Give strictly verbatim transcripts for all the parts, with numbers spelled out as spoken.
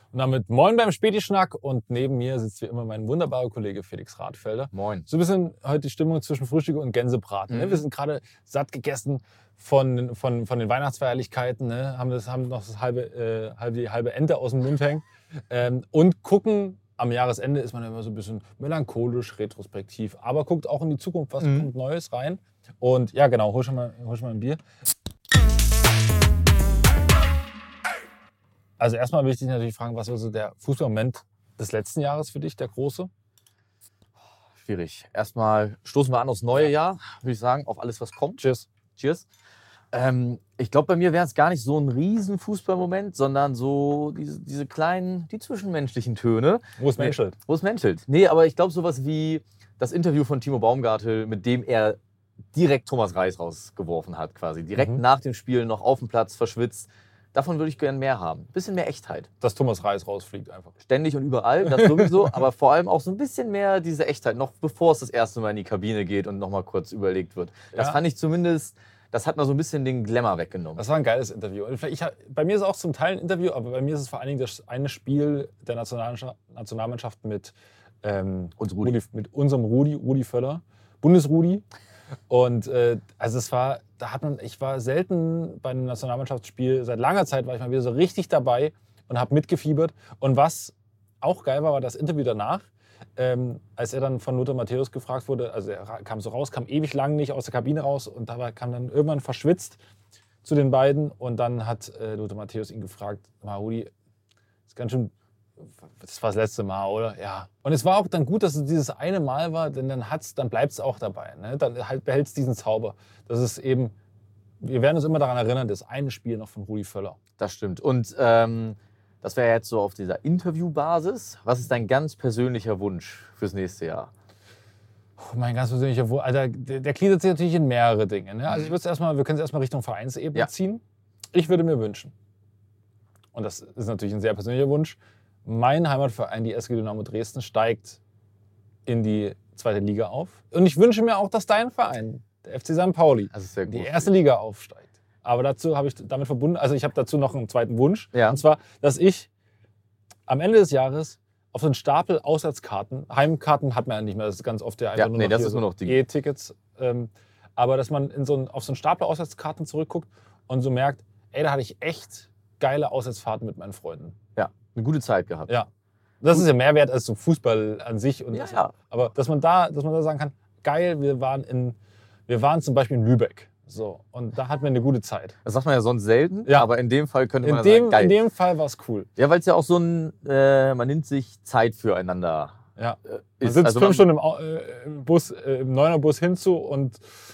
Und damit moin beim Späti-Schnack und neben mir sitzt wie immer mein wunderbarer Kollege Felix Rathfelder. Moin. So ein bisschen heute die Stimmung zwischen Frühstück und Gänsebraten. Mhm. Ne? Wir sind gerade satt gegessen von, von, von den Weihnachtsfeierlichkeiten, ne? haben, das, haben noch das halbe, äh, halbe, die halbe Ente aus dem Mund hängen ähm, und gucken, am Jahresende ist man immer so ein bisschen melancholisch, retrospektiv, aber guckt auch in die Zukunft, was Mhm. kommt Neues rein. Und ja genau, hol schon mal, hol schon mal ein Bier. Also erstmal will ich dich natürlich fragen, was war so der Fußballmoment des letzten Jahres für dich, der große? Schwierig. Erstmal stoßen wir an aufs neue Jahr, würde ich sagen, auf alles, was kommt. Cheers. Cheers. Ähm, ich glaube, bei mir wäre es gar nicht so ein riesen Fußballmoment, sondern so diese, diese kleinen, die zwischenmenschlichen Töne. Wo es menschelt. Wo es menschelt. Nee, aber ich glaube, sowas wie das Interview von Timo Baumgartel, mit dem er direkt Thomas Reis rausgeworfen hat, quasi. Direkt Mhm. nach dem Spiel noch auf dem Platz verschwitzt. Davon würde ich gerne mehr haben. Bisschen mehr Echtheit. Dass Thomas Reis rausfliegt einfach. Ständig und überall, das sowieso, aber vor allem auch so ein bisschen mehr diese Echtheit, noch bevor es das erste Mal in die Kabine geht und nochmal kurz überlegt wird. Das Ja. fand ich zumindest, das hat mal so ein bisschen den Glamour weggenommen. Das war ein geiles Interview. Und Ich, bei mir ist es auch zum Teil ein Interview, aber bei mir ist es vor allen Dingen das eine Spiel der Nationalmannschaft, Nationalmannschaft mit, ähm, Und Rudi. Rudi, mit unserem Rudi, Rudi Völler, Bundesrudi. Und äh, also es war, da hat man, ich war selten bei einem Nationalmannschaftsspiel, seit langer Zeit war ich mal wieder so richtig dabei und habe mitgefiebert. Und was auch geil war, war das Interview danach, ähm, als er dann von Lothar Matthäus gefragt wurde, also er ra- kam so raus, kam ewig lang nicht aus der Kabine raus und dabei kam dann irgendwann verschwitzt zu den beiden und dann hat äh, Lothar Matthäus ihn gefragt, "Mal, Rudi, ist ganz schön, das war das letzte Mal, oder?" Ja. Und es war auch dann gut, dass es dieses eine Mal war, denn dann hat's, dann bleibt es auch dabei. Ne? Dann halt behält es diesen Zauber. Das ist eben, wir werden uns immer daran erinnern, das eine Spiel noch von Rudi Völler. Das stimmt. Und ähm, das wäre jetzt so auf dieser Interviewbasis. Was ist dein ganz persönlicher Wunsch fürs nächste Jahr? Oh, mein ganz persönlicher Wunsch, Alter, der, der gliedert sich natürlich in mehrere Dinge. Ne? Also ich würde erstmal, wir können es erstmal Richtung Vereinsebene Ja. ziehen. Ich würde mir wünschen, und das ist natürlich ein sehr persönlicher Wunsch, mein Heimatverein, die S G Dynamo Dresden, steigt in die zweite Liga auf. Und ich wünsche mir auch, dass dein Verein, der F C Sankt Pauli, Das ist sehr die gut. erste Liga aufsteigt. Aber dazu habe ich damit verbunden, also ich habe dazu noch einen zweiten Wunsch. Ja. Und zwar, dass ich am Ende des Jahres auf so einen Stapel Auswärtskarten, Heimkarten hat man ja nicht mehr, das ist ganz oft der einfach Ja, nur nee, noch, das hier ist so nur noch die- E-Tickets. Ähm, aber dass man in so einen, auf so einen Stapel Auswärtskarten zurückguckt und so merkt, ey, da hatte ich echt geile Auswärtsfahrten mit meinen Freunden. Ja, eine gute Zeit gehabt. Ja. Das ist ja mehr wert als so Fußball an sich. Und Ja, das, ja. Aber dass man, da, dass man da sagen kann, geil, wir waren, in, wir waren zum Beispiel in Lübeck. So, und da hatten wir eine gute Zeit. Das sagt man ja sonst selten, Ja. aber in dem Fall könnte man In ja dem, sagen, geil. in dem Fall war es cool. Ja, weil es ja auch so ein, äh, man nimmt sich Zeit füreinander. Ja. Äh, Man ist. sitzt Also fünf man- Stunden im, Au- äh, im Bus, äh, im Neuner-Bus hinzu und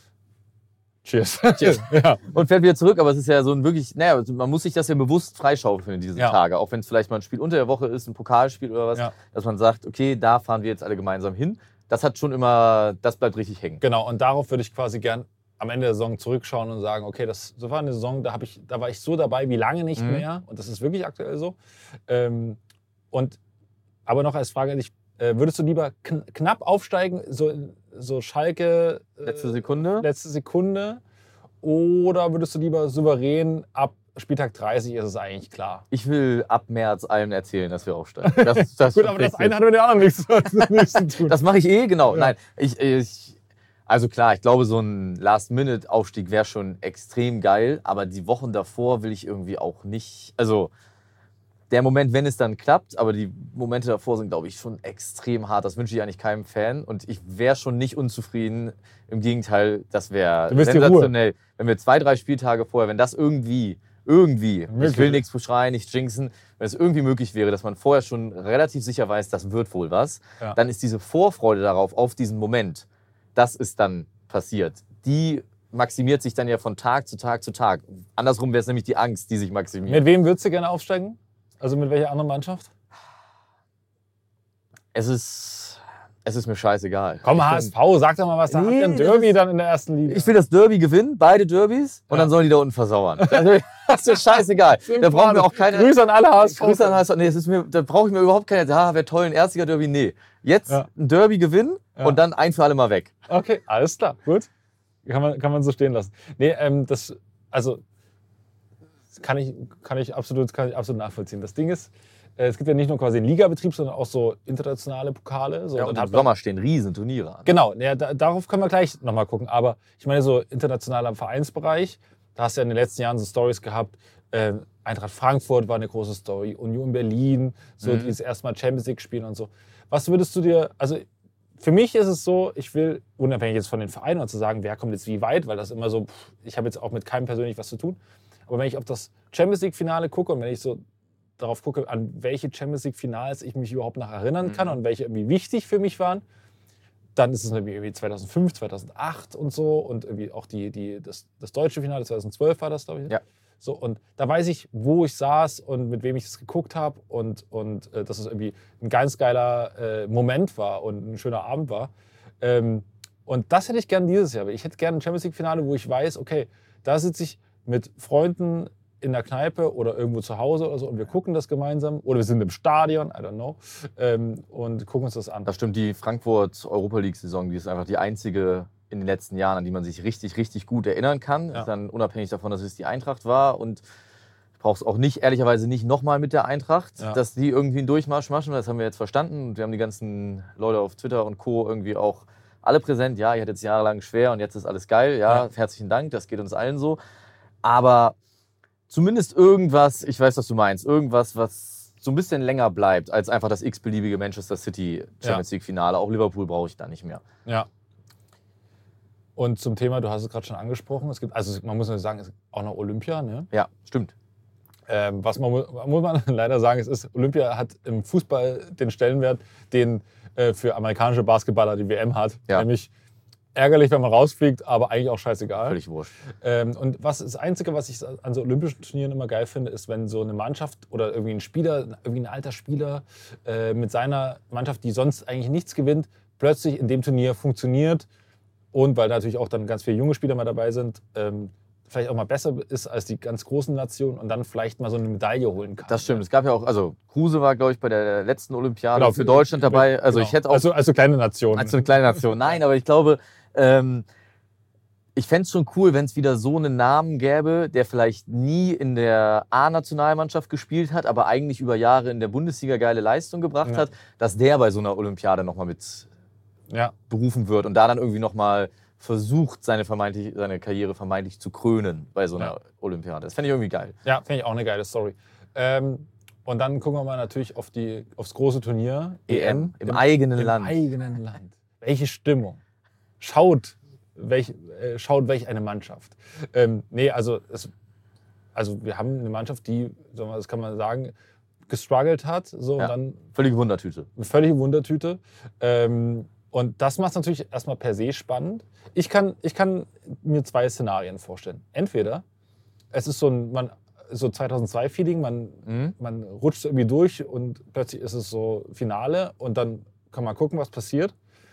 cheers. Cheers. ja. Und fährt wieder zurück, aber es ist ja so ein wirklich, naja, also man muss sich das ja bewusst freischaufeln, diese Ja. Tage. Auch wenn es vielleicht mal ein Spiel unter der Woche ist, ein Pokalspiel oder was, Ja. dass man sagt, okay, da fahren wir jetzt alle gemeinsam hin. Das hat schon immer, das bleibt richtig hängen. Genau, und darauf würde ich quasi gern am Ende der Saison zurückschauen und sagen, okay, das, das war eine Saison, da, hab ich, da war ich so dabei wie lange nicht Mhm. mehr. Und das ist wirklich aktuell so. Ähm, und, aber noch als Frage an dich, äh, würdest du lieber kn knapp aufsteigen, so, so Schalke äh, Letzte Sekunde. letzte Sekunde, oder würdest du lieber souverän ab Spieltag dreißig ist es eigentlich klar? Ich will ab März allen erzählen, dass wir aufsteigen. Das, das Gut, aber das eine hat mit dem anderen nichts, nichts zu tun. Das mache ich eh, genau. Ja. Nein, ich, ich, also klar, ich glaube, so ein Last-Minute-Aufstieg wäre schon extrem geil, aber die Wochen davor will ich irgendwie auch nicht. Also der Moment, wenn es dann klappt, aber die Momente davor sind, glaube ich, schon extrem hart. Das wünsche ich eigentlich keinem Fan und ich wäre schon nicht unzufrieden. Im Gegenteil, das wäre Du willst die Ruhe. sensationell. Wenn wir zwei, drei Spieltage vorher, wenn das irgendwie, irgendwie, Möglich. ich will nichts beschreien, nichts jinxen, wenn es irgendwie möglich wäre, dass man vorher schon relativ sicher weiß, das wird wohl was, Ja. dann ist diese Vorfreude darauf, auf diesen Moment, das ist dann passiert. Die maximiert sich dann ja von Tag zu Tag zu Tag. Andersrum wäre es nämlich die Angst, die sich maximiert. Mit wem würdest du gerne aufsteigen? Also mit welcher anderen Mannschaft? Es ist, es ist mir scheißegal. Komm, Ich H S V, sag doch mal was, da Nee, habt ihr ein das Derby ist- dann in der ersten Liga. Ich will das Derby gewinnen, beide Derbys, und Ja. dann sollen die da unten versauern. Also, das ist mir scheißegal. Da brauchen wir auch keine. Grüße an alle H S V. Grüße an H S V. Nee, es ist mir, da brauche ich mir überhaupt keine. Da wäre toll, ein Erstliga-Derby. Nee. Jetzt Ja. ein Derby gewinnen Ja. und dann ein für alle Mal weg. Okay, alles klar, gut. Kann man, kann man so stehen lassen. Nee, ähm, das, also, kann ich, kann ich, absolut, kann ich absolut nachvollziehen. Das Ding ist, Äh, es gibt ja nicht nur quasi den Ligabetrieb, sondern auch so internationale Pokale. So, Ja, dann und im hat man- Sommer stehen riesen Turniere an. Genau, ja, da, darauf können wir gleich nochmal gucken. Aber ich meine, so internationaler Vereinsbereich, da hast du ja in den letzten Jahren so Stories gehabt. Äh, Eintracht Frankfurt war eine große Story, Union Berlin, so Mhm. die das erste Mal Champions League spielen und so. Was würdest du dir, also für mich ist es so, ich will, unabhängig jetzt von den Vereinen und zu sagen, wer kommt jetzt wie weit, weil das immer so, pff, ich habe jetzt auch mit keinem persönlich was zu tun. Aber wenn ich auf das Champions League-Finale gucke und wenn ich so darauf gucke, an welche Champions League-Finals ich mich überhaupt noch erinnern kann Mhm. und welche irgendwie wichtig für mich waren, dann ist es irgendwie zweitausendfünf, zweitausendacht und so und irgendwie auch die, die, das, das deutsche Finale, zweitausendzwölf war das, glaube ich. Ja. So, und da weiß ich, wo ich saß und mit wem ich das geguckt habe und, und äh, dass es irgendwie ein ganz geiler äh, Moment war und ein schöner Abend war. Ähm, und das hätte ich gern dieses Jahr. Ich hätte gerne ein Champions League-Finale, wo ich weiß, okay, da sitze ich mit Freunden in der Kneipe oder irgendwo zu Hause oder so und wir gucken das gemeinsam. Oder wir sind im Stadion, I don't know, ähm, und gucken uns das an. Das stimmt, die Frankfurt-Europa-League-Saison, die ist einfach die einzige in den letzten Jahren, an die man sich richtig, richtig gut erinnern kann. Ja. Ist dann unabhängig davon, dass es die Eintracht war. Und ich brauche es auch nicht, ehrlicherweise nicht nochmal mit der Eintracht, Ja. dass die irgendwie einen Durchmarsch machen. Das haben wir jetzt verstanden. Und wir haben die ganzen Leute auf Twitter und Co. irgendwie auch alle präsent. Ja, ihr hattet es jahrelang schwer und jetzt ist alles geil. Ja, Ja. herzlichen Dank, das geht uns allen so. Aber zumindest irgendwas, ich weiß, was du meinst, irgendwas, was so ein bisschen länger bleibt, als einfach das x-beliebige Manchester City Champions League Finale. Auch Liverpool brauche ich da nicht mehr. Ja. Und zum Thema, du hast es gerade schon angesprochen, es gibt, also man muss nur sagen, es gibt auch noch Olympia, ne? Ja, stimmt. Ähm, was man, mu- muss man leider sagen, es ist, Olympia hat im Fußball den Stellenwert, den äh, für amerikanische Basketballer die W M hat. Ja. Nämlich ärgerlich, wenn man rausfliegt, aber eigentlich auch scheißegal. Völlig wurscht. Ähm, und was das Einzige, was ich an so olympischen Turnieren immer geil finde, ist, wenn so eine Mannschaft oder irgendwie ein Spieler, irgendwie ein alter Spieler äh, mit seiner Mannschaft, die sonst eigentlich nichts gewinnt, plötzlich in dem Turnier funktioniert und weil natürlich auch dann ganz viele junge Spieler mal dabei sind, ähm, vielleicht auch mal besser ist als die ganz großen Nationen und dann vielleicht mal so eine Medaille holen kann. Das stimmt. Es gab ja auch, also Kruse war, glaube ich, bei der letzten Olympiade Genau, für Deutschland dabei. Also Genau. ich hätte auch Also, also kleine Nationen. als so eine kleine Nation. Nein, aber ich glaube, ähm, ich fände es schon cool, wenn es wieder so einen Namen gäbe, der vielleicht nie in der A-Nationalmannschaft gespielt hat, aber eigentlich über Jahre in der Bundesliga geile Leistung gebracht Ja. hat, dass der bei so einer Olympiade nochmal mit Ja, berufen wird und da dann irgendwie nochmal versucht, seine, vermeintlich, seine Karriere vermeintlich zu krönen bei so einer Ja. Olympiade. Das fände ich irgendwie geil. ja finde ich auch eine geile Story. Ähm, und dann gucken wir mal natürlich auf die, aufs große Turnier. E M im eigenen im Land. eigenen Land. Welche Stimmung. Schaut, welch, äh, schaut welch eine Mannschaft. Ähm, nee, also, es, also wir haben eine Mannschaft, die, sagen wir, das kann man sagen, gestruggelt hat. So, Ja. und dann Völlige Wundertüte. eine völlige Wundertüte. Ähm, und das macht es natürlich erstmal per se spannend. Ich kann, ich kann mir zwei Szenarien vorstellen. Entweder es ist so ein man, so zweitausendzwei-Feeling, man, Mhm. man rutscht irgendwie durch und plötzlich ist es so Finale und dann kann man gucken, was passiert.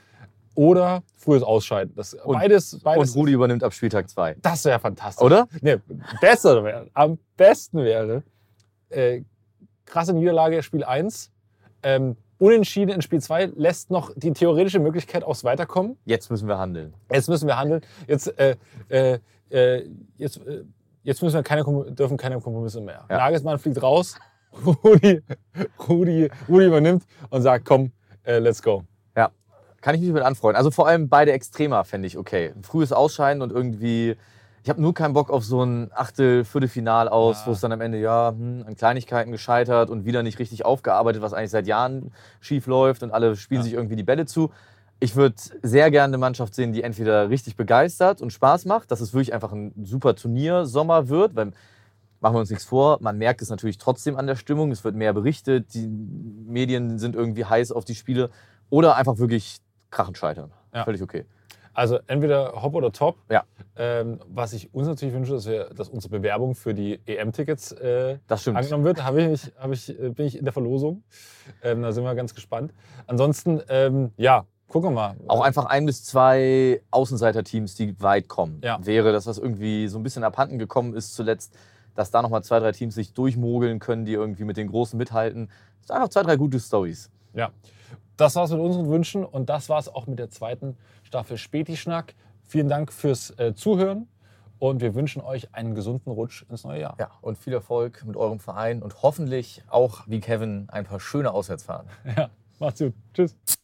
Oder frühes Ausscheiden. Das, Und- beides, beides Und Rudi übernimmt ab Spieltag zwei. das wäre fantastisch. Oder? Nee, besser wäre, am besten wäre, äh, krasse Niederlage Spiel eins, ähm, unentschieden in Spiel zwei, lässt noch die theoretische Möglichkeit aufs Weiterkommen. Jetzt müssen wir handeln. Jetzt müssen wir handeln. Jetzt, äh, äh, äh, jetzt, äh, jetzt müssen wir keine, Kom- dürfen keine Kompromisse mehr. Ja. Nagelsmann fliegt raus, Rudi, Rudi, Rudi übernimmt und sagt, komm, äh, let's go. Ja, kann ich mich mit anfreunden. Also vor allem beide Extremer fände ich okay. Ein frühes Ausscheiden und irgendwie, ich habe nur keinen Bock auf so ein Achtel-, Viertelfinal aus, Ja. wo es dann am Ende, ja, hm, an Kleinigkeiten gescheitert und wieder nicht richtig aufgearbeitet, was eigentlich seit Jahren schief läuft und alle spielen Ja. sich irgendwie die Bälle zu. Ich würde sehr gerne eine Mannschaft sehen, die entweder richtig begeistert und Spaß macht, dass es wirklich einfach ein super Turnier-Sommer wird, weil machen wir uns nichts vor, man merkt es natürlich trotzdem an der Stimmung, es wird mehr berichtet, die Medien sind irgendwie heiß auf die Spiele oder einfach wirklich krachend scheitern. Ja. Völlig okay. Also entweder Hop oder Top. Ja. Ähm, was ich uns natürlich wünsche, dass, wir, dass unsere Bewerbung für die E M-Tickets äh, Das stimmt. angenommen wird. Hab ich, hab ich, äh, bin ich in der Verlosung. Ähm, da sind wir ganz gespannt. Ansonsten, ähm, ja, gucken wir mal. Auch einfach ein bis zwei Außenseiter-Teams, die weit kommen. Ja. Wäre das, was irgendwie so ein bisschen abhanden gekommen ist zuletzt, dass da nochmal zwei, drei Teams sich durchmogeln können, die irgendwie mit den Großen mithalten. Das sind einfach zwei, drei gute Storys. Ja. Das war's mit unseren Wünschen und das war's auch mit der zweiten Staffel Späti-Schnack. Vielen Dank fürs äh, Zuhören Und wir wünschen euch einen gesunden Rutsch ins neue Jahr. Ja, und viel Erfolg mit eurem Verein und hoffentlich auch, wie Kevin, ein paar schöne Auswärtsfahrten. Ja, macht's gut. Tschüss.